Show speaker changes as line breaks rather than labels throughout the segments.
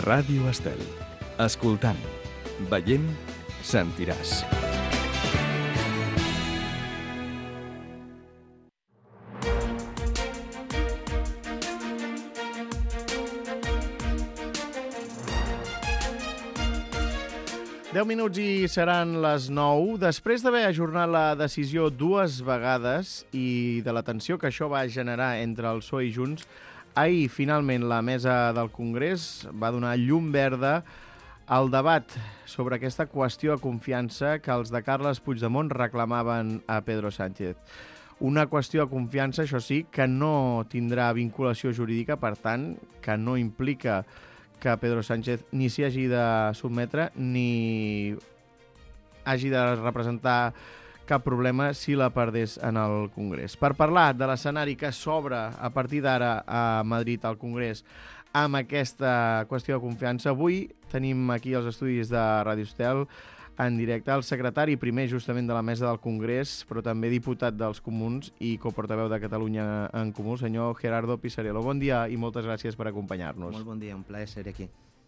Ràdio Estel. Escoltant, veient, sentiràs.
Deu minuts i seran les 9. Després d'haver ajornat la decisió dues vegades i de la tensió que això va generar entre el PSOE i Junts, ahir, finalment, la mesa del Congrés va donar llum verda al debat sobre aquesta qüestió de confiança que els de Carles Puigdemont reclamaven a Pedro Sánchez. Una qüestió de confiança, això sí, que no tindrà vinculació jurídica, per tant, que no implica que Pedro Sánchez ni s'hi hagi de sotmetre ni hagi de representar cap problema si la perdés en el Congrés. Per parlar de l'escenari que s'obre a partir d'ara a Madrid al Congrés amb aquesta qüestió de confiança, avui tenim aquí als estudis de Ràdio Estel en directe el secretari primer justament de la mesa del Congrés, però també diputat dels Comuns i coportaveu de Catalunya en Comú, senyor Gerardo Pisarello. Bon dia i moltes gràcies per acompanyar-nos.
Molt bon dia, un plaer ser aquí.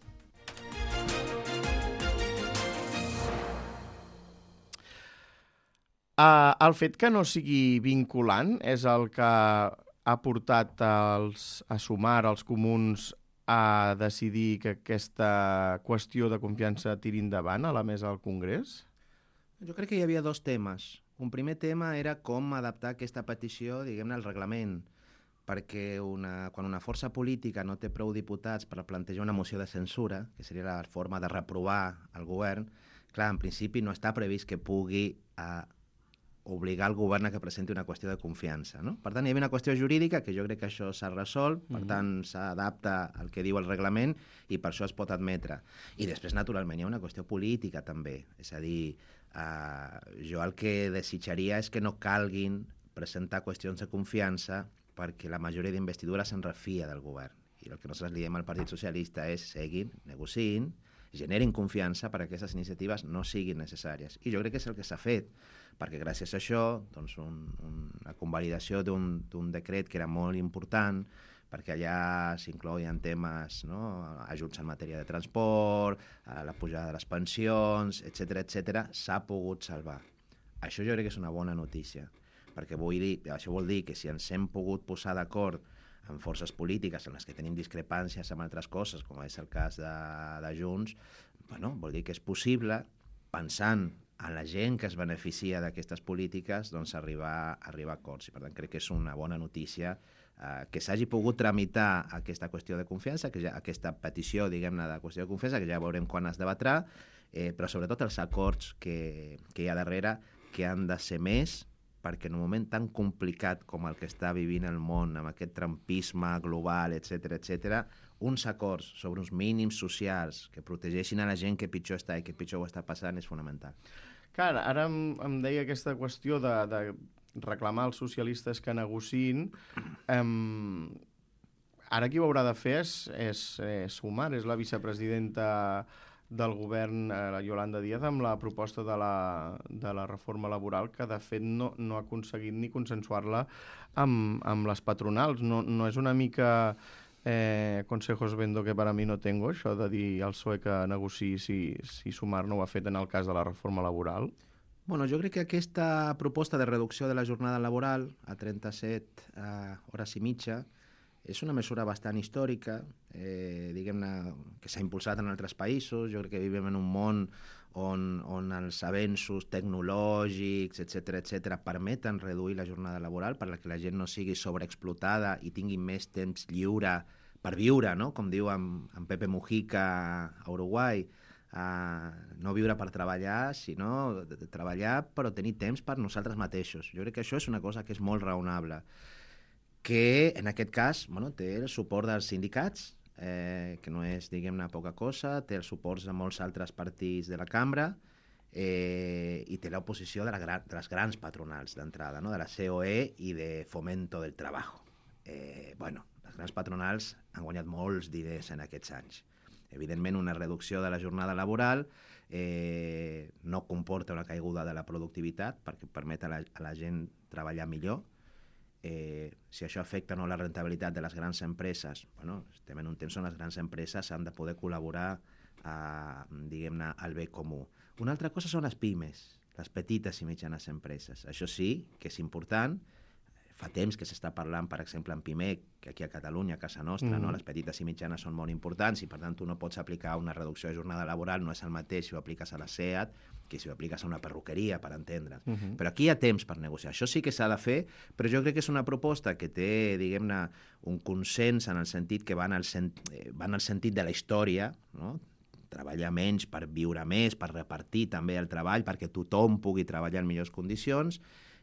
El fet que no sigui vinculant és el que ha portat a sumar els comuns a decidir que aquesta qüestió de confiança tiri endavant a la mesa del Congrés?
Jo crec que hi havia dos temes. Un primer tema era com adaptar aquesta petició, diguem-ne, al reglament, perquè quan una força política no té prou diputats per plantejar una moció de censura, que seria la forma de reprovar el govern, clar, en principi no està previst que pugui obligar el govern a que presenti una qüestió de confiança, no? Per tant, hi havia una qüestió jurídica que jo crec que això s'ha resolt, per tant, s'adapta al que diu el reglament i per això es pot admetre. I després, naturalment, hi ha una qüestió política també, és a dir, jo el que desitjaria és que no calguin presentar qüestions de confiança perquè la majoria d'investidura se'n refia del govern. I el que nosaltres li diem al Partit Socialista és seguin, negociïn, generin confiança perquè aquestes iniciatives no siguin necessàries. I jo crec que és el que s'ha fet, perquè gràcies a això, doncs la convalidació d'un decret que era molt important, perquè allà s'incloïen temes, no? Ajuts en matèria de transport, la pujada de les pensions, etc, s'ha pogut salvar. Això jo crec que és una bona notícia, perquè això vol dir que si ens hem pogut posar d'acord amb forces polítiques en les que tenim discrepàncies amb altres coses, com és el cas de Junts, bueno, vol dir que és possible, pensant en la gent que es beneficia d'aquestes polítiques, doncs arribar a acords. I per tant crec que és una bona notícia que s'hagi pogut tramitar aquesta qüestió de confiança, aquesta petició, diguem-ne, de qüestió de confiança, que ja veurem quan es debatrà, però sobretot els acords que hi ha darrere, que han de ser més, perquè en un moment tan complicat com el que està vivint el món, amb aquest trumpisme global, etc, uns acords sobre uns mínims socials que protegeixin a la gent que pitjor està i que pitjor ho està passant és fonamental.
Clar, ara em deia aquesta qüestió de reclamar als socialistes que negociïn. Ara qui ho haurà de fer és Sumar, és la vicepresidenta del govern, la Yolanda Díaz, amb la proposta de la reforma laboral, que de fet no ha aconseguit ni consensuar-la amb les patronals. No és una mica consejos vendo que para mí no tengo, això de dir al PSOE que negociï si Sumar no ho ha fet en el cas de la reforma laboral?
Bueno, jo crec que aquesta proposta de reducció de la jornada laboral a 37 hores i mitja és una mesura bastant històrica, diguem-ne, que s'ha impulsat en altres països. Jo crec que vivim en un món on els avenços tecnològics, etc, permeten reduir la jornada laboral perquè la gent no sigui sobreexplotada i tingui més temps lliure per viure, no? Com diu en Pepe Mujica a Uruguai, no viure per treballar, sinó treballar però tenir temps per nosaltres mateixos. Jo crec que això és una cosa que és molt raonable, que en aquest cas té el suport dels sindicats, que no és, diguem-ne, poca cosa, té els suports de molts altres partits de la cambra i té l'oposició de les grans patronals d'entrada, no? De la COE i de Fomento del Trabajo. Les grans patronals han guanyat molts diners en aquests anys. Evidentment, una reducció de la jornada laboral no comporta una caiguda de la productivitat perquè permet a la gent treballar millor, si això afecta o no la rentabilitat de les grans empreses, bueno, estem en un temps on les grans empreses han de poder col·laborar diguem-ne, al bé comú. Una altra cosa són les pimes, les petites i mitjanes empreses. Això sí que és important. Fa temps que s'està parlant, per exemple, en PIMEC, que aquí a Catalunya, a casa nostra, no? Les petites i mitjanes són molt importants i, per tant, tu no pots aplicar una reducció de jornada laboral, no és el mateix si ho apliques a la SEAT que si ho apliques a una perruqueria, per entendre's. Però aquí hi ha temps per negociar. Això sí que s'ha de fer, però jo crec que és una proposta que té, diguem-ne, un consens en el sentit que va en el sentit de la història, no? Treballar menys per viure més, per repartir també el treball, perquè tothom pugui treballar en millors condicions,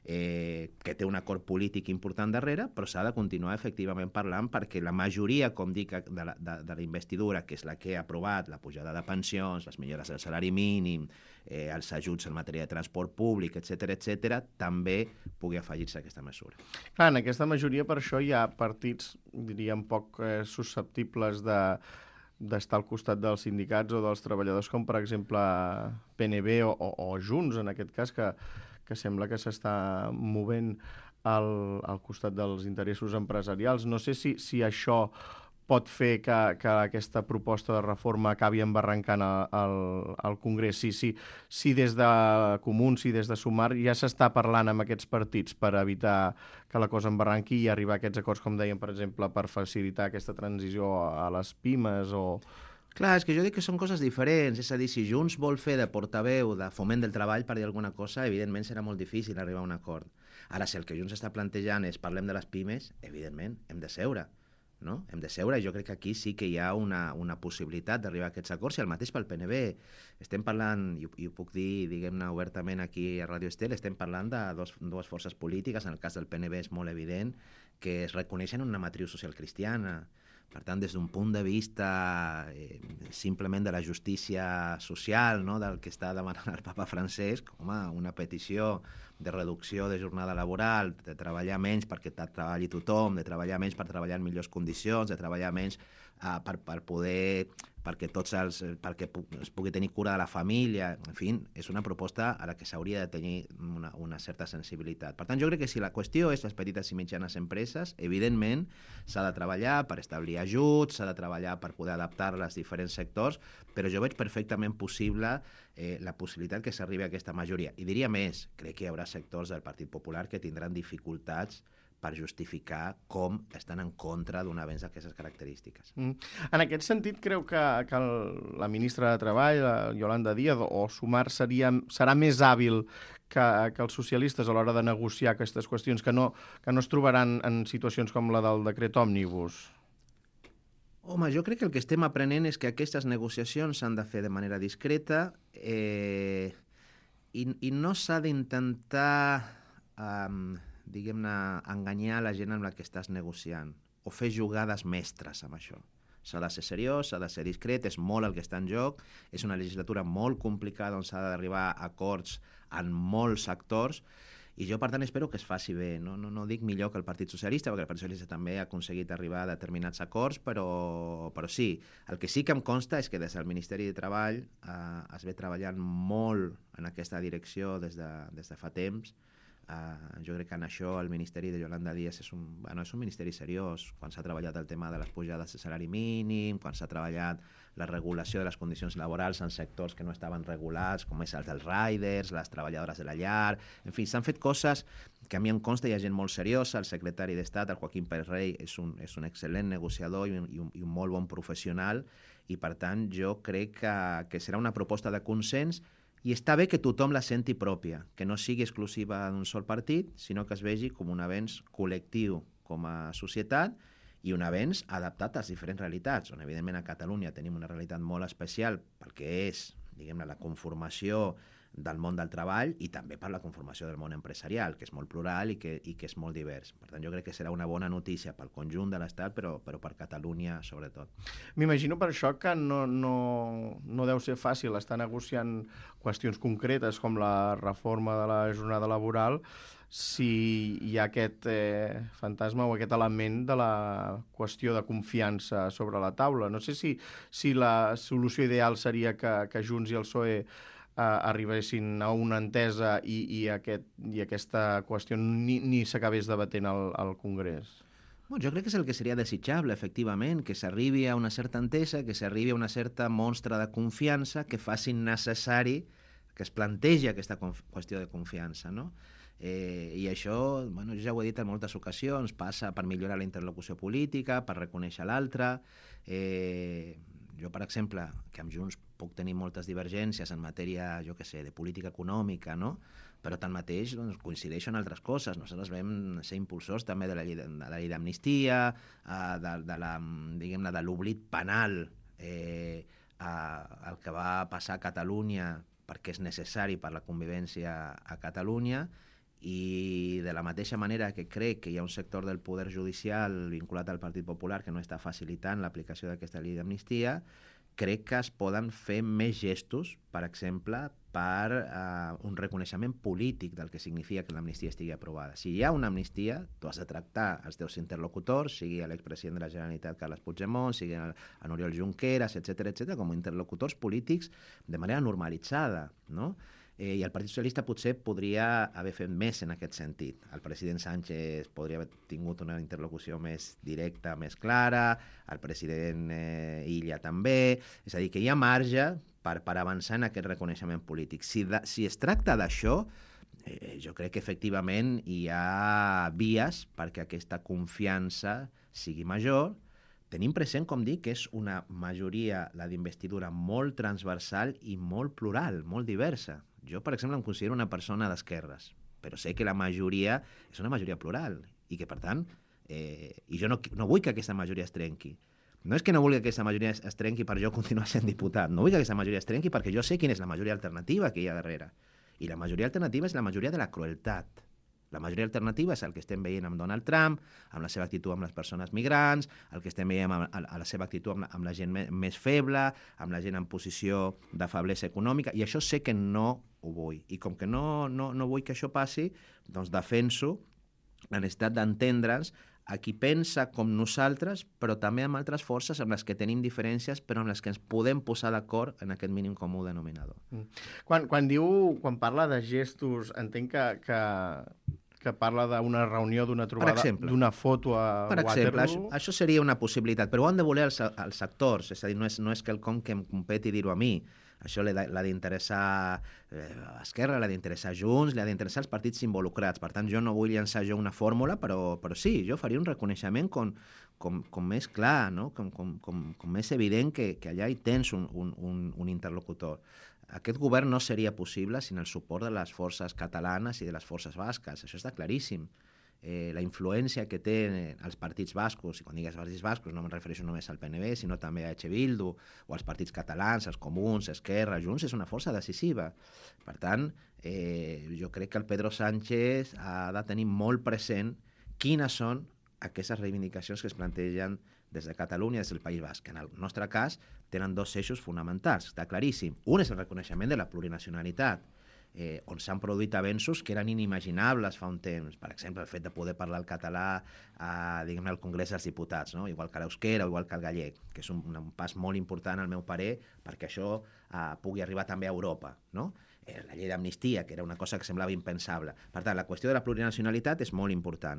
que té un acord polític important darrere, però s'ha de continuar efectivament parlant perquè la majoria, com dic, de la investidura, que és la que ha aprovat la pujada de pensions, les millores del salari mínim, els ajuts en matèria de transport públic, etc., també pugui afegir-se a aquesta mesura.
Clar, en aquesta majoria, per això hi ha partits, diríem, poc susceptibles d'estar al costat dels sindicats o dels treballadors, com per exemple PNB o Junts, en aquest cas, que sembla que s'està movent al costat dels interessos empresarials. No sé si això pot fer que aquesta proposta de reforma acabi embarrancant al Congrés. Si des de Comuns, si des de Sumar ja s'està parlant amb aquests partits per evitar que la cosa embarranqui i arribar a aquests acords, com deien, per exemple, per facilitar aquesta transició a les pimes o...
Clar, és que jo dic que són coses diferents, és a dir, si Junts vol fer de portaveu de foment del treball, per dir alguna cosa, evidentment serà molt difícil arribar a un acord. Ara, si el que Junts està plantejant és parlem de les pimes, evidentment, hem de seure, no? Hem de seure, i jo crec que aquí sí que hi ha una possibilitat d'arribar a aquests acords, i el mateix pel PNB. Estem parlant, i ho puc dir, diguem-ne, obertament aquí a Ràdio Estel, estem parlant de dues forces polítiques, en el cas del PNB és molt evident, que es reconeixen una matriu social cristiana. Per tant, des d'un punt de vista simplement de la justícia social, no? Del que està demanant el papa Francesc, home, una petició de reducció de jornada laboral, de treballar menys perquè treballi tothom, de treballar menys per treballar en millors condicions, de treballar menys perquè es pugui tenir cura de la família, en fi, és una proposta a la que s'hauria de tenir una certa sensibilitat. Per tant, jo crec que si la qüestió és les petites i mitjanes empreses, evidentment s'ha de treballar per establir ajuts, s'ha de treballar per poder adaptar-la als diferents sectors, però jo veig perfectament possible la possibilitat que s'arribi a aquesta majoria. I diria més, crec que hi haurà sectors del Partit Popular que tindran dificultats per justificar com estan en contra d'un avenç d'aquestes característiques.
En aquest sentit, creu que la ministra de Treball, Yolanda Díaz, o Sumar serà més hàbil que els socialistes a l'hora de negociar aquestes qüestions, que no es trobaran en situacions com la del decret òmnibus?
Home, jo crec que el que estem aprenent és que aquestes negociacions s'han de fer de manera discreta i no s'ha d'intentar diguem-ne, enganyar la gent amb la que estàs negociant o fer jugades mestres amb això. S'ha de ser seriós, s'ha de ser discret, és molt el que està en joc, és una legislatura molt complicada on s'ha d'arribar a acords en molts sectors i jo, per tant, espero que es faci bé. No dic millor que el Partit Socialista, perquè el Partit Socialista també ha aconseguit arribar a determinats acords, però sí. El que sí que em consta és que des del Ministeri de Treball es ve treballant molt en aquesta direcció des de fa temps. Jo crec que en això el Ministeri de Yolanda Díaz és un ministeri seriós. Quan s'ha treballat el tema de les pujades de salari mínim, quan s'ha treballat la regulació de les condicions laborals en sectors que no estaven regulats, com és el dels riders, les treballadores de la llar... En fi, s'han fet coses que a mi em consta, hi ha gent molt seriosa, el secretari d'Estat, el Joaquim Pérez Rey, és un excel·lent negociador i un molt bon professional, i per tant jo crec que serà una proposta de consens. I està bé que tothom la senti pròpia, que no sigui exclusiva d'un sol partit, sinó que es vegi com un avenç col·lectiu com a societat i un avenç adaptat a les diferents realitats, on evidentment a Catalunya tenim una realitat molt especial pel que és, diguem-ne, la conformació del món del treball i també per la conformació del món empresarial, que és molt plural i que és molt divers. Per tant, jo crec que serà una bona notícia pel conjunt de l'Estat, però per Catalunya sobretot.
M'imagino per això que no deu ser fàcil estar negociant qüestions concretes com la reforma de la jornada laboral si hi ha aquest fantasma o aquest element de la qüestió de confiança sobre la taula. No sé si la solució ideal seria que Junts i el PSOE arribessin a una entesa i aquesta qüestió ni s'acabés debatent al Congrés?
Bueno, jo crec que és el que seria desitjable, efectivament, que s'arribi a una certa entesa, que s'arribi a una certa mostra de confiança que faci necessari que es plantegi aquesta qüestió de confiança, no? I això, bueno, jo ja ho he dit en moltes ocasions, passa per millorar la interlocució política, per reconèixer l'altre. Jo, per exemple, que amb Junts puc tenir moltes divergències en matèria, jo què sé, de política econòmica, no? Però tanmateix doncs, coincideixo en altres coses. Nosaltres vam ser impulsors també de la llei d'amnistia, de l'oblit penal, el que va passar a Catalunya perquè és necessari per la convivència a Catalunya, i de la mateixa manera que crec que hi ha un sector del poder judicial vinculat al Partit Popular que no està facilitant l'aplicació d'aquesta llei d'amnistia, crec que es poden fer més gestos, per exemple, per un reconeixement polític del que significa que l'amnistia estigui aprovada. Si hi ha una amnistia, tu has de tractar els teus interlocutors, sigui l'expresident de la Generalitat Carles Puigdemont, sigui Oriol Junqueras, etc., com a interlocutors polítics de manera normalitzada, no? I el Partit Socialista potser podria haver fet més en aquest sentit. El president Sánchez podria haver tingut una interlocució més directa, més clara, el president Illa també, és a dir, que hi ha marge per avançar en aquest reconeixement polític. Si es tracta d'això, jo crec que efectivament hi ha vies perquè aquesta confiança sigui major. Tenim present, com dic, que és una majoria, la d'investidura, molt transversal i molt plural, molt diversa. Jo, per exemple, em considero una persona d'esquerres, però sé que la majoria és una majoria plural i que, per tant, i jo no vull que aquesta majoria es trenqui. No és que no vulgui que aquesta majoria es trenqui per jo continuar sent diputat, no vull que aquesta majoria es trenqui perquè jo sé quina és la majoria alternativa que hi ha darrere. I la majoria alternativa és la majoria de la crueltat. La majoria alternativa és el que estem veient amb Donald Trump, amb la seva actitud amb les persones migrants, el que estem veient amb la seva actitud amb la gent més feble, amb la gent en posició de feblesa econòmica, i això sé que no ho vull. I com que no vull que això passi, doncs defenso la necessitat d'entendre'ns a qui pensa com nosaltres, però també amb altres forces amb les que tenim diferències, però amb les que ens podem posar d'acord en aquest mínim comú denominador.
Quan parla de gestos, entenc que parla d'una reunió, d'una trobada, d'una foto a Waterloo.
Per exemple, això seria una possibilitat, però ho han de voler els actors, és a dir, no és quelcom que em competi dir-ho a mi. Això l'ha d'interessar Esquerra, l'ha d'interessar Junts, l'ha d'interessar els partits involucrats. Per tant, jo no vull llançar jo una fórmula, però sí, jo faria un reconeixement com més clar, no? com més evident que allà hi tens un interlocutor. Aquest govern no seria possible sin el suport de les forces catalanes i de les forces basques, això està claríssim. La influència que tenen els partits bascos, i quan digues partits bascos no me'n refereixo només al PNB, sinó també a Bildu, o als partits catalans, els Comuns, Esquerra, Junts, és una força decisiva. Per tant, jo crec que el Pedro Sánchez ha de tenir molt present quines són aquestes reivindicacions que es plantegen des de Catalunya, des del País Basc. En el nostre cas, tenen dos eixos fonamentals, està claríssim. Un és el reconeixement de la plurinacionalitat, on s'han produït avenços que eren inimaginables fa un temps. Per exemple, el fet de poder parlar el català al Congrés dels Diputats, no? Igual que l'euskera o igual que el gallec, que és un pas molt important, al meu parer, perquè això pugui arribar també a Europa, no? La llei d'amnistia, que era una cosa que semblava impensable. Per tant, la qüestió de la plurinacionalitat és molt important.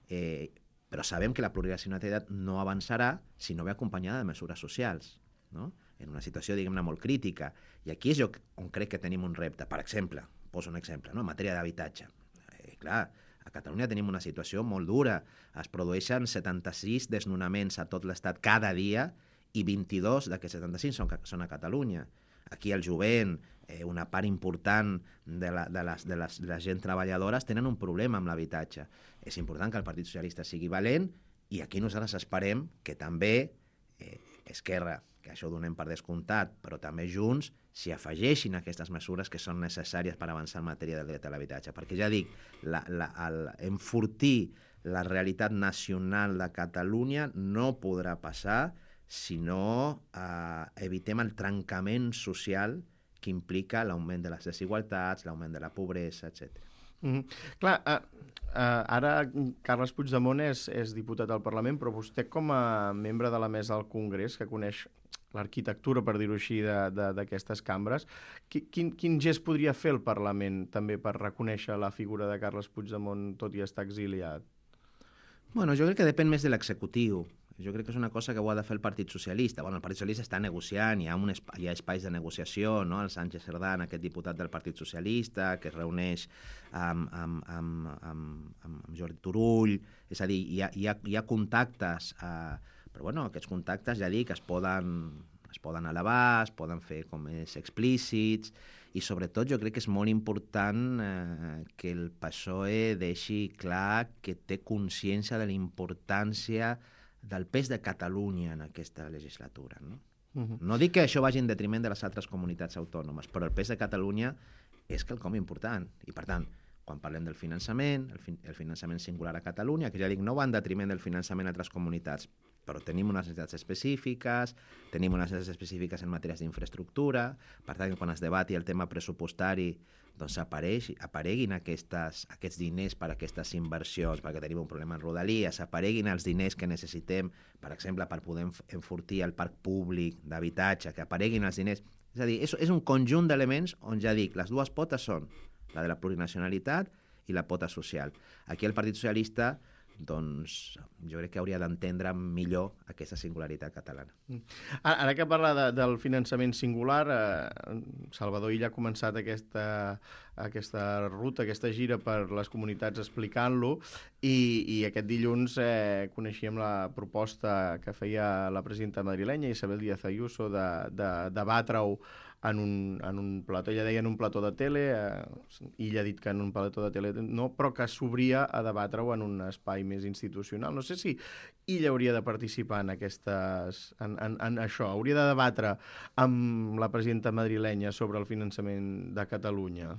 Però sabem que la plurinacionalitat no avançarà si no ve acompanyada de mesures socials, no? En una situació, diguem-ne, molt crítica. I aquí és on crec que tenim un repte. Per exemple, poso un exemple, no? En matèria d'habitatge. Clar, a Catalunya tenim una situació molt dura. Es produeixen 76 desnonaments a tot l'estat cada dia i 22 d'aquests 75 són a Catalunya. Aquí el jovent, una part important de la gent treballadores tenen un problema amb l'habitatge. És important que el Partit Socialista sigui valent i aquí nosaltres esperem que també Esquerra, que això ho donem per descomptat, però també Junts, s'hi afegeixin aquestes mesures que són necessàries per avançar en matèria del dret a l'habitatge. Perquè ja dic, enfortir la realitat nacional de Catalunya no podrà passar si no evitem el trencament social que implica l'augment de les desigualtats, l'augment de la pobresa, etc.
Clar, ara Carles Puigdemont és diputat al Parlament, però vostè com a membre de la mesa del Congrés, que coneix l'arquitectura, per dir-ho així, d'aquestes cambres. Quin gest podria fer el Parlament també per reconèixer la figura de Carles Puigdemont, tot i estar exiliat?
Bueno, jo crec que depèn més de l'executiu. Jo crec que és una cosa que ho ha de fer el Partit Socialista. Bueno, el Partit Socialista està negociant, hi ha espais de negociació, no? El Sánchez Cerdán, aquest diputat del Partit Socialista, que es reuneix amb Jordi Turull, és a dir, hi ha contactes, però bueno, aquests contactes, ja dic, es poden elevar, es poden fer com més explícits, i sobretot jo crec que és molt important que el PSOE deixi clar que té consciència de la importància del pes de Catalunya en aquesta legislatura. No? No dic que això vagi en detriment de les altres comunitats autònomes, però el pes de Catalunya és quelcom important. I, per tant, quan parlem del finançament, el finançament singular a Catalunya, que ja dic, no va en detriment del finançament a altres comunitats, però tenim unes necessitats específiques en matèries d'infraestructura, per tant, quan es debati el tema pressupostari, doncs apareguin aquests diners per a aquestes inversions, perquè tenim un problema en Rodalies, apareguin els diners que necessitem, per exemple, per poder enfortir el parc públic d'habitatge, que apareguin els diners. És a dir, és un conjunt d'elements on ja dic, les dues potes són la de la plurinacionalitat i la pota social. Aquí el Partit Socialista doncs jo crec que hauria d'entendre millor aquesta singularitat catalana.
Ara que parla del finançament singular, Salvador Illa ha començat aquesta ruta, aquesta gira per les comunitats explicant-lo, i aquest dilluns coneixíem la proposta que feia la presidenta madrilenya, Isabel Díaz Ayuso, de debatre-ho en un plató. Ella deia en un plató de tele, ella ha dit que en un plató de tele no, però que s'obria a debatre-ho en un espai més institucional. No sé si ella hauria de participar en això, hauria de debatre amb la presidenta madrilenya sobre el finançament de Catalunya.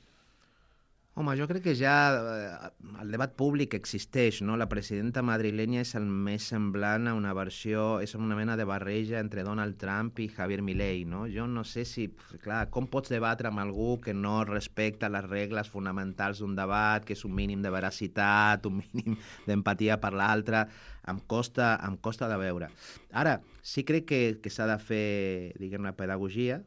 Home, jo crec que ja el debat públic existeix, no? La presidenta madrilenya és el més semblant a una versió, és una mena de barreja entre Donald Trump i Javier Milei, no? Jo no sé si, clar, com pots debatre amb algú que no respecta les regles fonamentals d'un debat, que és un mínim de veracitat, un mínim d'empatia per l'altre, em costa de veure. Ara, sí crec que s'ha de fer, diguem-ne, pedagogia,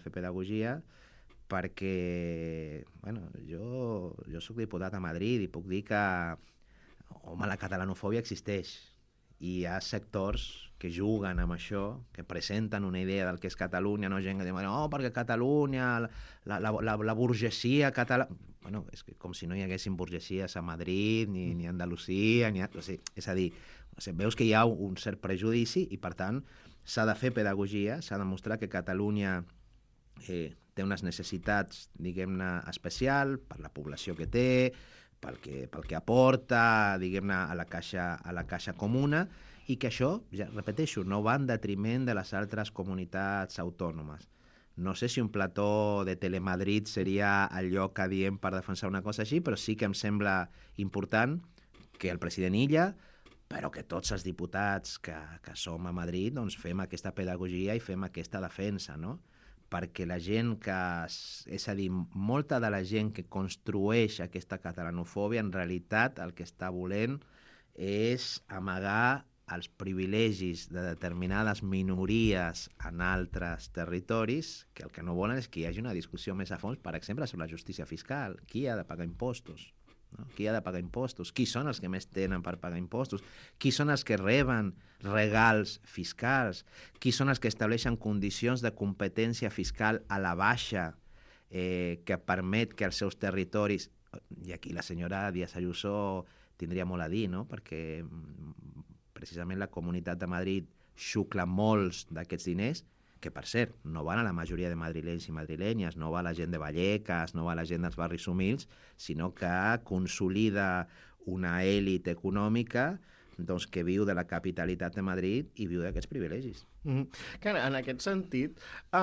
perquè, bueno, jo soc diputat a Madrid i puc dir que, home, la catalanofòbia existeix i hi ha sectors que juguen amb això, que presenten una idea del que és Catalunya, no? Gent que diu, no, perquè Catalunya, la burgesia catalana... Bueno, és que com si no hi haguessin burgesies a Madrid, ni a Andalusia, o sigui, és a dir, veus que hi ha un cert prejudici i, per tant, s'ha de fer pedagogia, s'ha de mostrar que Catalunya té unes necessitats, diguem-ne, especial per la població que té, pel que aporta, diguem-ne, a la caixa comuna, i que això, ja repeteixo, no va en detriment de les altres comunitats autònomes. No sé si un plató de Telemadrid seria el lloc adient per defensar una cosa així, però sí que em sembla important que el president Illa, però que tots els diputats que som a Madrid doncs fem aquesta pedagogia i fem aquesta defensa, no? Perquè la gent és a dir, molta de la gent que construeix aquesta catalanofòbia en realitat el que està volent és amagar els privilegis de determinades minories en altres territoris, que el que no volen és que hi hagi una discussió més a fons, per exemple, sobre la justícia fiscal. Qui ha de pagar impostos? No? Qui ha de pagar impostos? Qui són els que més tenen per pagar impostos? Qui són els que reben regals fiscals? Qui són els que estableixen condicions de competència fiscal a la baixa que permet que els seus territoris... I aquí la senyora Díaz Ayuso tindria molt a dir, no? Perquè precisament la Comunitat de Madrid xucla molts d'aquests diners, que, per cert, no van a la majoria de madrilenys i madrilenyes, no va a la gent de Vallecas, no va a la gent dels barris humils, sinó que consolida una èlit econòmica doncs, que viu de la capitalitat de Madrid i viu d'aquests privilegis.
Que en aquest sentit,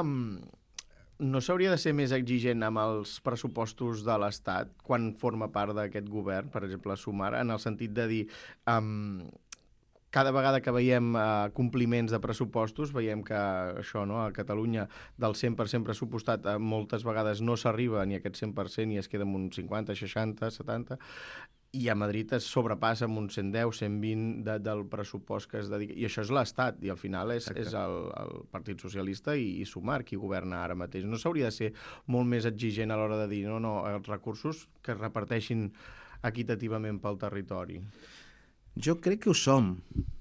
no s'hauria de ser més exigent amb els pressupostos de l'Estat quan forma part d'aquest govern, per exemple, Sumar, en el sentit de dir... Cada vegada que veiem compliments de pressupostos, veiem que això, no, a Catalunya, del 100% pressupostat, moltes vegades no s'arriba ni a aquest 100% i es queda amb un 50, 60, 70, i a Madrid es sobrepassa amb un 110, 120 del pressupost que es dedica. I això és l'Estat, i al final és el Partit Socialista i Sumar qui governa ara mateix. No s'hauria de ser molt més exigent a l'hora de dir no, els recursos que es reparteixin equitativament pel territori?
Jo crec que ho som.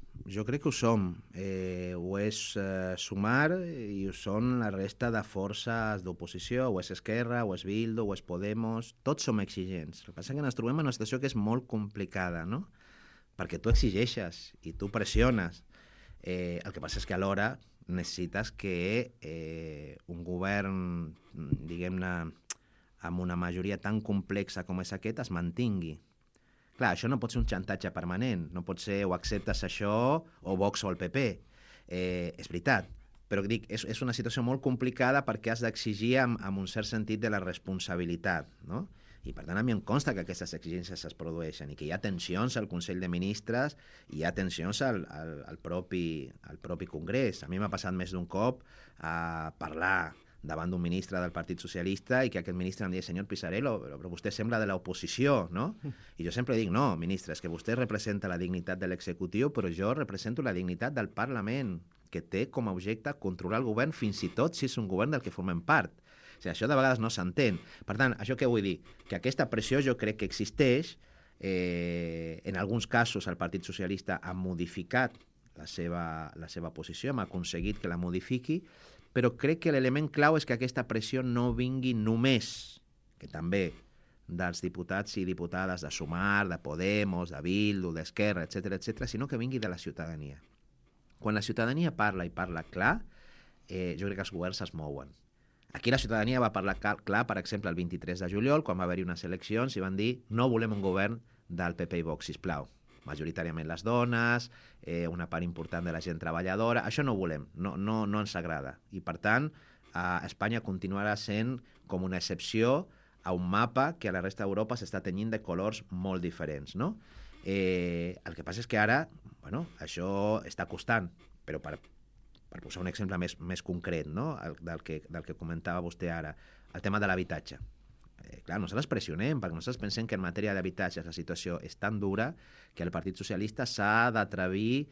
Ho és Sumar i ho són la resta de forces d'oposició, o és Esquerra, o és Bildu, o és Podemos, tots som exigents. El que passa és que ens trobem en una situació que és molt complicada, no? Perquè tu exigeixes i tu pressiones. El que passa és que alhora necessites que un govern, diguem-ne, amb una majoria tan complexa com és aquest, es mantingui. Clar, això no pot ser un xantatge permanent, no pot ser o acceptes això o Vox o el PP. És veritat, però dic, és una situació molt complicada perquè has d'exigir amb un cert sentit de la responsabilitat, no? I per tant a mi em consta que aquestes exigències es produeixen i que hi ha tensions al Consell de Ministres i hi ha tensions al propi Congrés. A mi m'ha passat més d'un cop a parlar davant d'un ministre del Partit Socialista i que aquest ministre em deia, senyor Pisarello, però vostè sembla de l'oposició, no? I jo sempre dic, no, ministre, és que vostè representa la dignitat de l'executiu, però jo represento la dignitat del Parlament, que té com a objecte controlar el govern, fins i tot si és un govern del que formem part. O sigui, això de vegades no s'entén. Per tant, això què vull dir? Que aquesta pressió jo crec que existeix. En alguns casos el Partit Socialista ha modificat la seva posició, hem aconseguit que la modifiqui, però crec que l'element clau és que aquesta pressió no vingui només, que també, dels diputats i diputades de Sumar, de Podemos, de Bildu, d'Esquerra, etc., sinó que vingui de la ciutadania. Quan la ciutadania parla i parla clar, jo crec que els governs es mouen. Aquí la ciutadania va parlar clar, per exemple, el 23 de juliol, quan va haver-hi unes eleccions, i van dir no volem un govern del PP i Vox, sisplau. Majoritàriament les dones, una part important de la gent treballadora, això no ho volem, no ens agrada. I per tant, Espanya continuarà sent com una excepció a un mapa que a la resta d'Europa s'està tenyint de colors molt diferents, no? El que passa és que ara, bueno, això està costant, però per posar un exemple més concret, no? del que comentava vostè ara, el tema de l'habitatge. Clar, nosaltres pressionem, perquè nosaltres pensem que en matèria d'habitatge la situació és tan dura que el Partit Socialista s'ha d'atrevir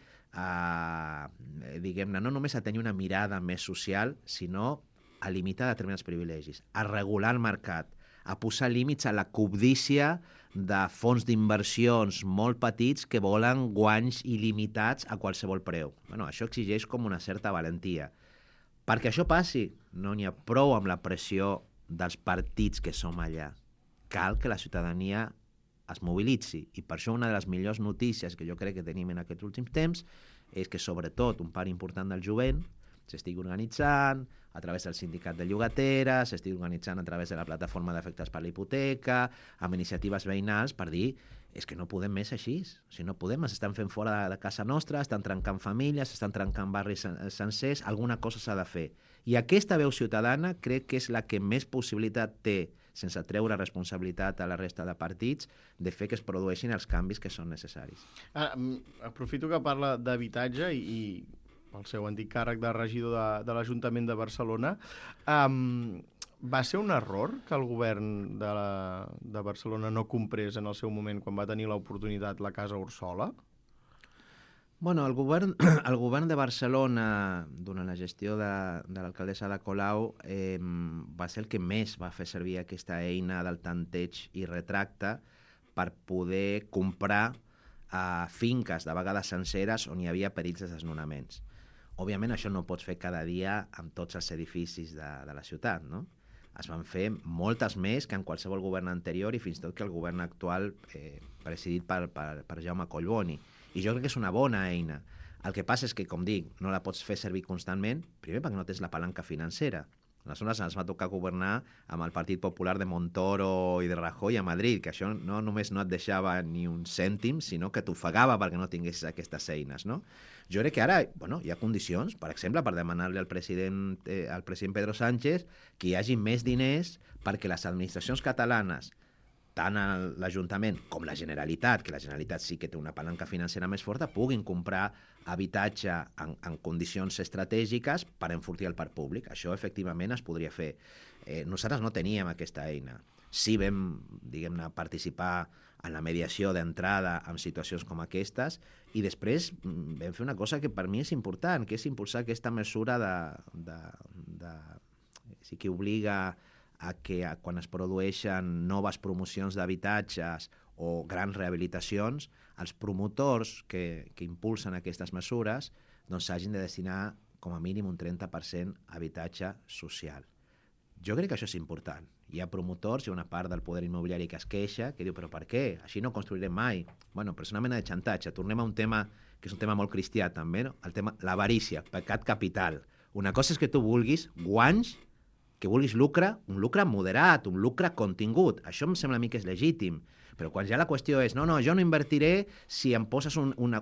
a, diguem-ne, no només a tenir una mirada més social, sinó a limitar determinats privilegis, a regular el mercat, a posar límits a la cobdícia de fons d'inversions molt petits que volen guanys il·limitats a qualsevol preu. Bueno, això exigeix com una certa valentia. Perquè això passi, no n'hi ha prou amb la pressió dels partits que som allà. Cal que la ciutadania es mobilitzi. I per això una de les millors notícies que jo crec que tenim en aquests últims temps és que sobretot un part important del jovent s'estigui organitzant a través del sindicat de llogateres, s'estigui organitzant a través de la plataforma d'afectats per la hipoteca, amb iniciatives veïnals per dir és que no podem més així. O sigui, no podem, s'estan fent fora de casa nostra, estan trencant famílies, estan trencant barris sencers, alguna cosa s'ha de fer. I aquesta veu ciutadana crec que és la que més possibilitat té, sense treure responsabilitat a la resta de partits, de fer que es produeixin els canvis que són necessaris.
Aprofito que parla d'habitatge i el seu antic càrrec de regidor de l'Ajuntament de Barcelona. Va ser un error que el govern de Barcelona no comprés en el seu moment quan va tenir l'oportunitat la Casa Orsola?
Bueno, el govern de Barcelona, durant la gestió de l'alcaldessa Ada Colau, va ser el que més va fer servir aquesta eina del tanteig i retracte per poder comprar finques, de vegades senceres, on hi havia perills de desnonaments. Òbviament, això no pots fer cada dia amb tots els edificis de la ciutat, no? Es van fer moltes més que en qualsevol govern anterior i fins i tot que el govern actual presidit per Jaume Collboni. I jo crec que és una bona eina. El que passa és que, com dic, no la pots fer servir constantment, primer perquè no tens la palanca financera. Aleshores ens va tocar governar amb el Partit Popular de Montoro i de Rajoy a Madrid, que això no només no et deixava ni un cèntim, sinó que t'ofegava perquè no tinguessis aquestes eines, no? Jo crec que ara hi ha condicions, per exemple, per demanar-li al president Pedro Sánchez que hi hagi més diners perquè les administracions catalanes, tant l'Ajuntament com la Generalitat, que la Generalitat sí que té una palanca financera més forta, puguin comprar habitatge en condicions estratègiques per enfortir el parc públic. Això efectivament es podria fer. Nosaltres no teníem aquesta eina. Sí vam, diguem-ne, participar en la mediació d'entrada en situacions com aquestes, i després vam fer una cosa que per mi és important, que és impulsar aquesta mesura sí que obliga a que quan es produeixen noves promocions d'habitatges o grans rehabilitacions, els promotors que impulsen aquestes mesures doncs s'hagin de destinar com a mínim un 30% a habitatge social. Jo crec que això és important. Hi ha promotors, hi ha una part del poder immobiliari que es queixa, que diu, però per què? Així no construirem mai. Bueno, però és una mena de xantatge. Tornem a un tema que és un tema molt cristià també, no? El tema, l'avarícia, pecat capital. Una cosa és que tu vulguis guanys, que vulguis lucre, un lucre moderat, un lucre contingut. Això em sembla a mi que és legítim. Però quan ja la qüestió és, no, jo no invertiré si em poses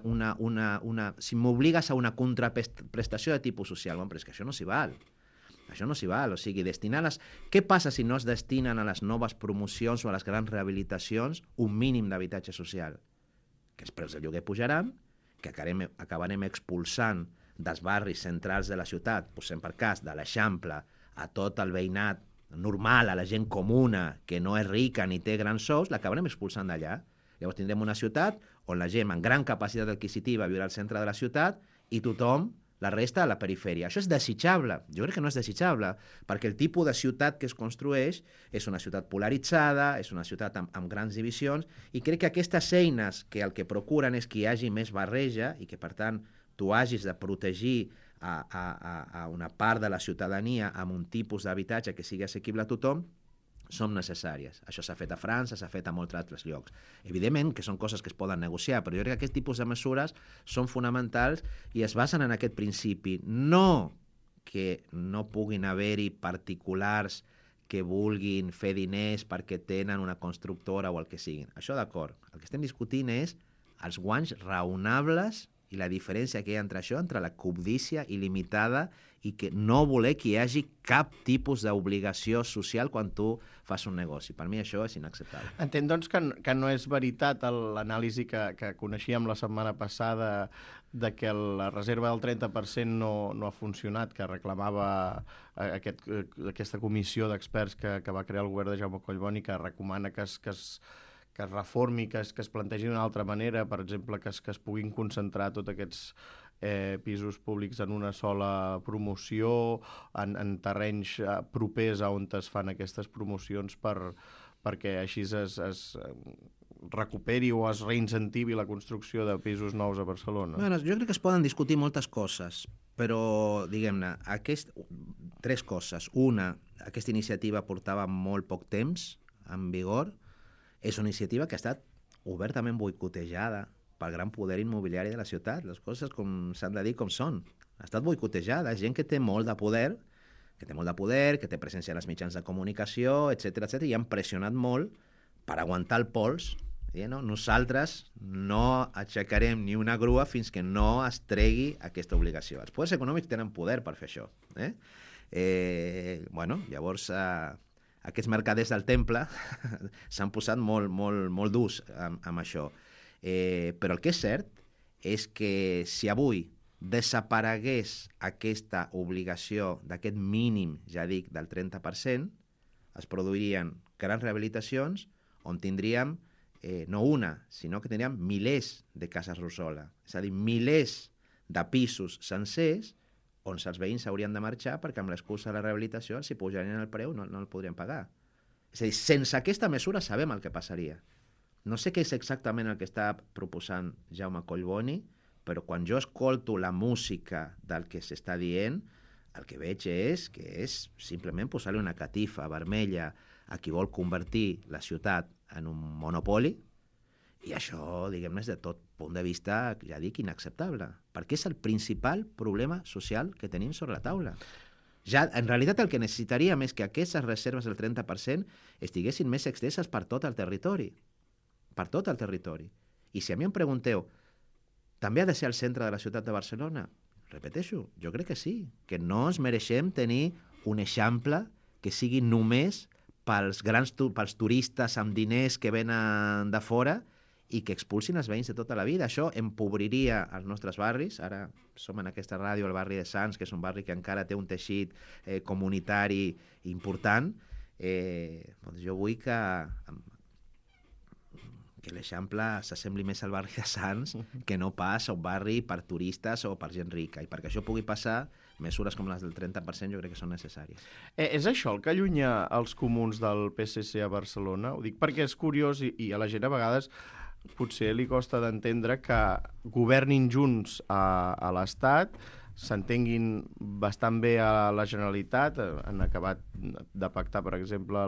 si m'obligues a una contraprestació de tipus social. Bueno, però és que això no s'hi val. Això no s'hi val, o sigui, destinar-les... Què passa si no es destinen a les noves promocions o a les grans rehabilitacions un mínim d'habitatge social? Que els preus del lloguer pujaran, que acabarem expulsant dels barris centrals de la ciutat, posem per cas de l'Eixample, a tot el veïnat normal, a la gent comuna, que no és rica ni té grans sous, l'acabarem expulsant d'allà. Llavors tindrem una ciutat on la gent amb gran capacitat adquisitiva viurà al centre de la ciutat i tothom, la resta, a la perifèria. Això és desitjable. Jo crec que no és desitjable, perquè el tipus de ciutat que es construeix és una ciutat polaritzada, és una ciutat amb grans divisions, i crec que aquestes eines que el que procuren és que hi hagi més barreja i que, per tant, tu hagis de protegir a una part de la ciutadania amb un tipus d'habitatge que sigui assequible a tothom, són necessàries. Això s'ha fet a França, s'ha fet a molts altres llocs. Evidentment que són coses que es poden negociar, però jo crec que aquest tipus de mesures són fonamentals i es basen en aquest principi. No que no puguin haver-hi particulars que vulguin fer diners perquè tenen una constructora o el que siguin. Això d'acord. El que estem discutint és els guanys raonables i la diferència que hi ha entre això, entre la cobdícia il·limitada i que no voler que hi hagi cap tipus d'obligació social quan tu fas un negoci. Per mi això és inacceptable.
Entenc, doncs, que no és veritat l'anàlisi que coneixíem la setmana passada de que la reserva del 30% no ha funcionat, que reclamava aquesta comissió d'experts que va crear el govern de Jaume Collboni, que recomana que es reformi, que es plantegi d'una altra manera, per exemple, que es puguin concentrar tots aquests pisos públics en una sola promoció, en terrenys propers a on es fan aquestes promocions perquè així es recuperi o es reincentivi la construcció de pisos nous a Barcelona.
Bueno, jo crec que es poden discutir moltes coses, però, diguem-ne, tres coses. Una, aquesta iniciativa portava molt poc temps en vigor. És una iniciativa que ha estat obertament boicotejada pel gran poder immobiliari de la ciutat. Les coses com s'han de dir com són. Ha estat boicotejada. Gent que té molt de poder, que té presència en els mitjans de comunicació, etc i han pressionat molt per aguantar el pols. No? Nosaltres no aixecarem ni una grua fins que no es tregui aquesta obligació. Els poders econòmics tenen poder per fer això. Llavors... Aquests mercaders del temple s'han posat molt durs amb això. Però el que és cert és que si avui desaparegués aquesta obligació d'aquest mínim, ja dic, del 30%, es produirien grans rehabilitacions on tindríem no una, sinó que tindríem milers de cases Rosola. És a dir, milers de pisos sencers on els veïns haurien de marxar perquè amb l'excusa de la rehabilitació si pujarien el preu no el podrien pagar. És a dir, sense aquesta mesura sabem el que passaria. No sé què és exactament el que està proposant Jaume Collboni, però quan jo escolto la música del que s'està dient, el que veig és que és simplement posar-li una catifa vermella a qui vol convertir la ciutat en un monopoli, i això, diguem-ne, és de tot punt de vista, ja dic, inacceptable, perquè és el principal problema social que tenim sobre la taula. Ja, en realitat, el que necessitaríem és que aquestes reserves del 30% estiguessin més extenses per tot el territori. Per tot el territori. I si a mi em pregunteu, també ha de ser al centre de la ciutat de Barcelona? Repeteixo, jo crec que sí, que no ens mereixem tenir un Eixample que sigui només pels turistes amb diners que venen de fora i que expulsin els veïns de tota la vida. Això empobriria els nostres barris. Ara som en aquesta ràdio al barri de Sants, que és un barri que encara té un teixit comunitari important. Jo vull que que l'Eixample s'assembli més al barri de Sants que no pas a un barri per turistes o per gent rica. I perquè això pugui passar, mesures com les del 30% jo crec que són necessàries.
És això el que allunya els comuns del PSC a Barcelona? Ho dic perquè és curiós i a la gent a vegades potser li costa d'entendre que governin junts a l'Estat, s'entenguin bastant bé a la Generalitat, han acabat de pactar, per exemple,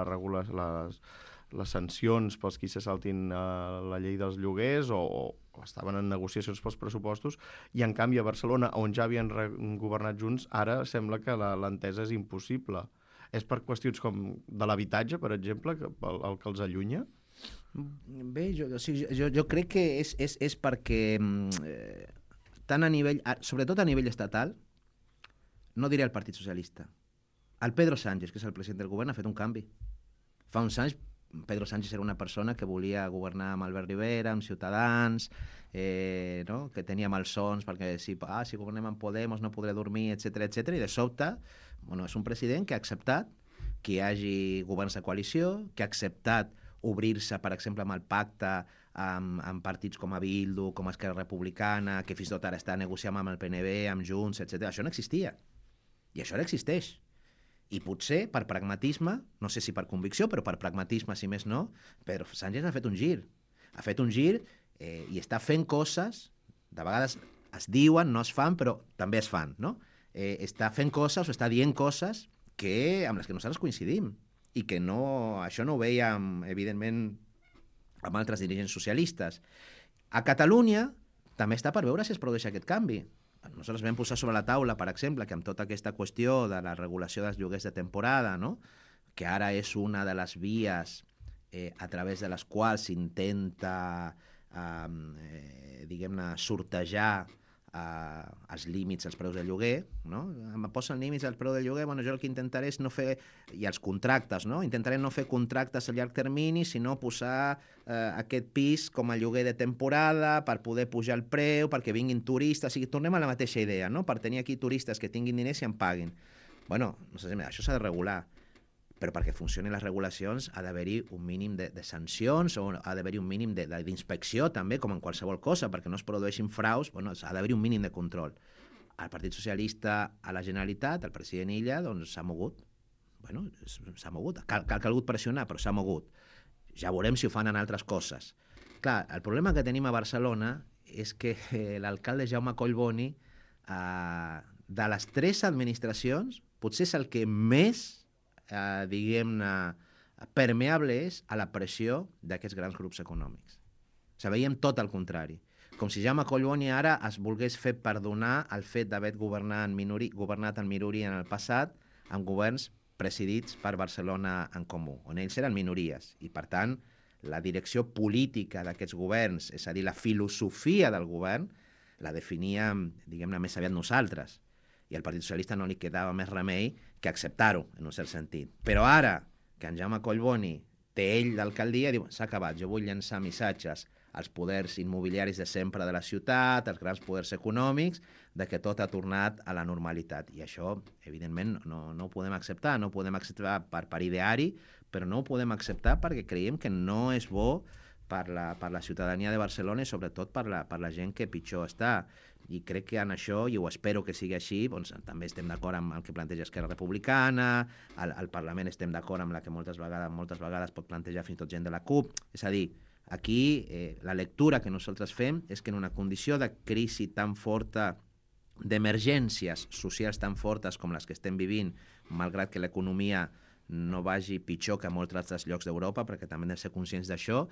les sancions pels qui se saltin la llei dels lloguers o estaven en negociacions pels pressupostos, i en canvi a Barcelona, on ja havien governat junts, ara sembla que l'entesa és impossible. És per qüestions com de l'habitatge, per exemple, el que els allunya?
Bé, jo crec que és perquè tant a nivell, sobretot a nivell estatal, no diré el Partit Socialista. El Pedro Sánchez, que és el president del govern, ha fet un canvi. Fa uns anys Pedro Sánchez era una persona que volia governar amb Albert Rivera, amb Ciutadans, no? Que tenia malsons perquè si governem amb Podemos no podré dormir, etc etc. I de sobte, és un president que ha acceptat que hi hagi governs de coalició, que ha acceptat obrir-se, per exemple, amb el pacte amb partits com a Bildu, com a Esquerra Republicana, que fins i tot ara està negociant amb el PNB, amb Junts, etc. Això no existia. I això ara existeix. I potser, per pragmatisme, no sé si per convicció, però per pragmatisme, si més no, Pedro Sánchez ha fet un gir. Ha fet un gir i està fent coses, de vegades es diuen, no es fan, però també es fan, no? Està fent coses o està dient coses amb les que nosaltres coincidim i que això no ho veiem, evidentment, amb altres dirigents socialistes. A Catalunya també està per veure si es produeix aquest canvi. Nosaltres vam posar sobre la taula, per exemple, que amb tota aquesta qüestió de la regulació dels lloguers de temporada, no? Que ara és una de les vies a través de les quals s'intenta, diguem-ne, sortejar els límits als preus de lloguer, no? Em posen límits al preu de lloguer, jo el que intentaré és no fer, i els contractes, no? Intentaré no fer contractes a llarg termini, sinó posar aquest pis com a lloguer de temporada per poder pujar el preu, perquè vinguin turistes, o sigui, tornem a la mateixa idea, no? Per tenir aquí turistes que tinguin diners i en paguin. No sé, això s'ha de regular, però perquè funcionin les regulacions ha d'haver-hi un mínim de sancions o ha d'haver-hi un mínim d'inspecció també, com en qualsevol cosa, perquè no es produeixin fraus, ha d'haver-hi un mínim de control. El Partit Socialista a la Generalitat, el president Illa, doncs s'ha mogut. S'ha mogut. Cal calgut pressionar, però s'ha mogut. Ja veurem si ho fan en altres coses. Clar, el problema que tenim a Barcelona és que l'alcalde Jaume Collboni, de les 3 administracions, potser és el que més diguem-ne, permeable és a la pressió d'aquests grans grups econòmics. Veiem tot el contrari. Com si Jaume Collboni ara es volgués fer perdonar el fet d'haver governat en minoria en el passat amb governs presidits per Barcelona en Comú, on ells eren minories. I, per tant, la direcció política d'aquests governs, és a dir, la filosofia del govern, la definíem, diguem-ne, més aviat nosaltres. I al Partit Socialista no li quedava més remei que acceptar-ho, en un cert sentit. Però ara que en Jaume Collboni té ell d'alcaldia, diu, s'ha acabat, jo vull llançar missatges als poders immobiliaris de sempre de la ciutat, als grans poders econòmics, de que tot ha tornat a la normalitat. I això, evidentment, no ho podem acceptar. No ho podem acceptar per ideari, però no ho podem acceptar perquè creiem que no és bo per la ciutadania de Barcelona i sobretot per la gent que pitjor està. I crec que en això, i ho espero que sigui així, doncs, també estem d'acord amb el que planteja Esquerra Republicana, al Parlament estem d'acord amb la que moltes vegades pot plantejar fins i tot gent de la CUP. És a dir, aquí la lectura que nosaltres fem és que en una condició de crisi tan forta, d'emergències socials tan fortes com les que estem vivint, malgrat que l'economia no vagi pitjor que a molts altres llocs d'Europa, perquè també hem de ser conscients d'això,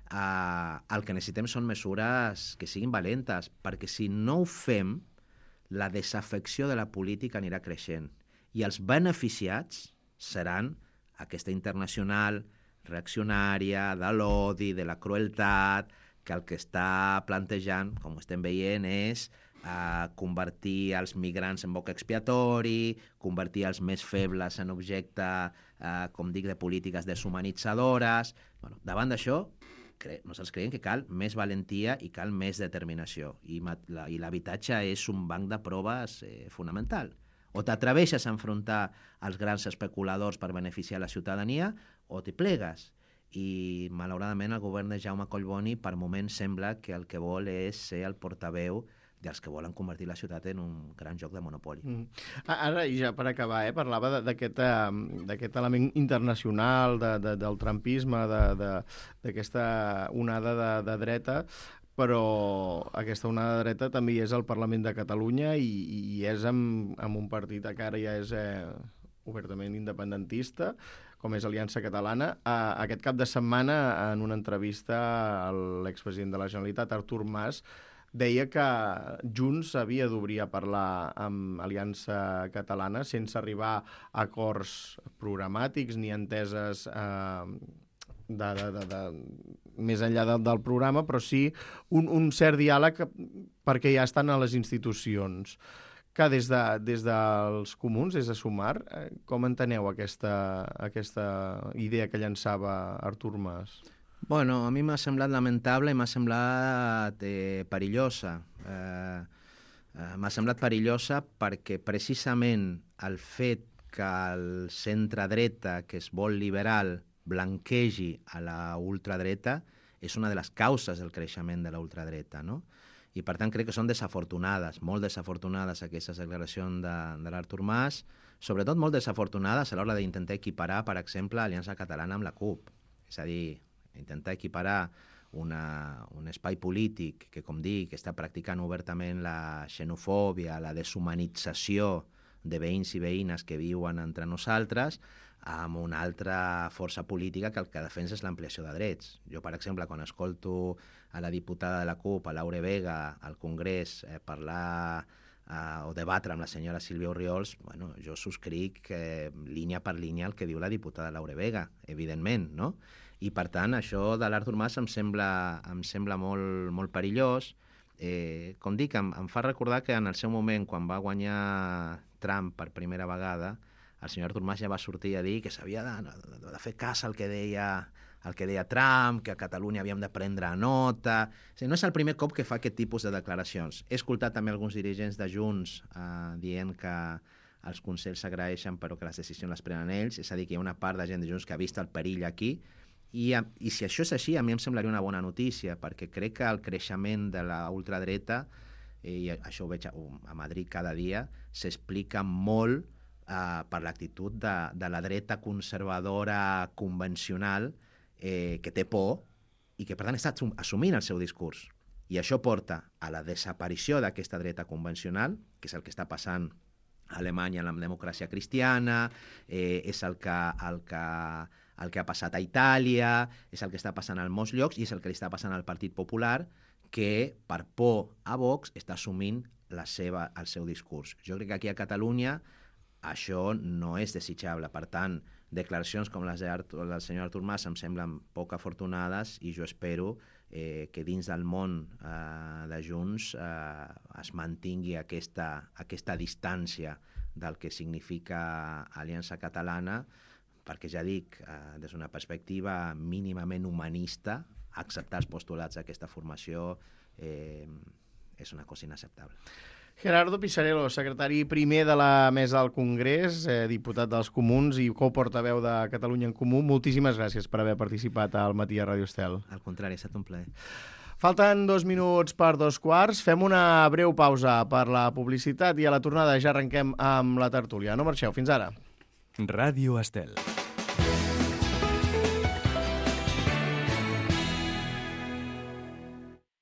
el que necessitem són mesures que siguin valentes, perquè si no ho fem, la desafecció de la política anirà creixent. I els beneficiats seran aquesta internacional reaccionària, de l'odi, de la crueltat, que el que està plantejant, com estem veient, és convertir els migrants en boc expiatori, convertir els més febles en objecte, com dic, de polítiques deshumanitzadores. Davant d'això, nosaltres creiem que cal més valentia i cal més determinació. I l'habitatge és un banc de proves fonamental. O t'atreveixes a enfrontar els grans especuladors per beneficiar la ciutadania, o t'hi plegues. i malauradament el govern de Jaume Collboni per moments sembla que el que vol és ser el portaveu dels que volen convertir la ciutat en un gran joc de monopoli.
Ara, i ja per acabar, parlava d'aquest element internacional, del trumpisme, d'aquesta onada de dreta, però aquesta onada de dreta també hi és al Parlament de Catalunya i és amb un partit que ara ja és obertament independentista, com és Aliança Catalana. Aquest cap de setmana, en una entrevista, l'expresident de la Generalitat, Artur Mas, deia que Junts havia d'obrir a parlar amb Aliança Catalana sense arribar a acords programàtics ni enteses més enllà del programa, però sí un cert diàleg perquè ja estan a les institucions. Que des dels comuns, des de Sumar, com enteneu aquesta idea que llançava Artur Mas?
Bueno, a mi m'ha semblat lamentable i m'ha semblat perillosa. M'ha semblat perillosa perquè precisament el fet que el centre-dreta, que es vol liberal, blanquegi a la ultradreta és una de les causes del creixement de la ultradreta, no? I per tant crec que són desafortunades, molt desafortunades aquestes declaracions de l'Artur Mas, sobretot molt desafortunades a l'hora d'intentar equiparar, per exemple, Aliança Catalana amb la CUP. És a dir, intentar equiparar un espai polític que, com dic, està practicant obertament la xenofòbia, la deshumanització de veïns i veïnes que viuen entre nosaltres, amb una altra força política que el que defensa és l'ampliació de drets. Jo, per exemple, quan escolto a la diputada de la CUP, a Laure Vega, al Congrés, parlar o debatre amb la senyora Sílvia Orriols, bueno, jo subscric línia per línia el que diu la diputada Laure Vega, evidentment, no? I, per tant, això de l'Artur Mas em sembla molt, molt perillós. Com dic, em fa recordar que en el seu moment, quan va guanyar Trump per primera vegada, el senyor Artur Mas ja va sortir a dir que s'havia de fer cas al que deia Trump, que a Catalunya havíem de prendre nota. O sigui, no és el primer cop que fa aquest tipus de declaracions. He escoltat també alguns dirigents de Junts dient que els consells s'agraeixen però que les decisions les prenen ells. És a dir, que hi ha una part de gent de Junts que ha vist el perill aquí. I si això és així, a mi em semblaria una bona notícia, perquè crec que el creixement de la ultradreta, i això ho veig a Madrid cada dia, s'explica molt per l'actitud de la dreta conservadora convencional que té por i que, per tant, està assumint el seu discurs. I això porta a la desaparició d'aquesta dreta convencional, que és el que està passant a Alemanya amb la democràcia cristiana, és el que ha passat a Itàlia, és el que està passant en molts llocs i és el que li està passant al Partit Popular, que per por a Vox està assumint el seu discurs. Jo crec que aquí a Catalunya això no és desitjable. Per tant, declaracions com les del senyor Artur Mas em semblen poc afortunades i jo espero que dins del món de Junts es mantingui aquesta distància del que significa Aliança Catalana, perquè ja dic, des d'una perspectiva mínimament humanista, acceptar els postulats d'aquesta formació és una cosa inacceptable.
Gerardo Pisarello, secretari primer de la Mesa del Congrés, diputat dels Comuns i coportaveu de Catalunya en Comú, moltíssimes gràcies per haver participat al Matí a Ràdio Estel.
Al contrari, ha estat un plaer.
Falten 2 minuts per 2:15. Fem una breu pausa per la publicitat i a la tornada ja arrenquem amb la tertúlia. No marxeu, fins ara.
Ràdio Estel.